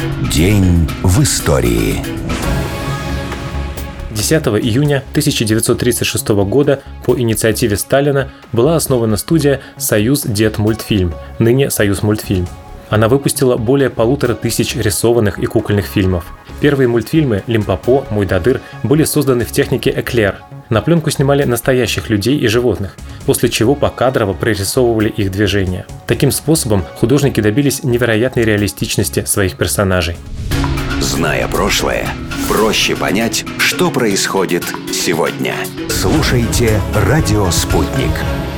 День в истории. 10 июня 1936 года по инициативе Сталина была основана студия «Союз-Детмультфильм», ныне «Союзмультфильм». Она выпустила более 1500 рисованных и кукольных фильмов. Первые мультфильмы «Лимпопо», «Мойдодыр» были созданы в технике эклер. На пленку снимали настоящих людей и животных, после чего покадрово прорисовывали их движения. Таким способом художники добились невероятной реалистичности своих персонажей. Зная прошлое, проще понять, что происходит сегодня. Слушайте «Радио Спутник».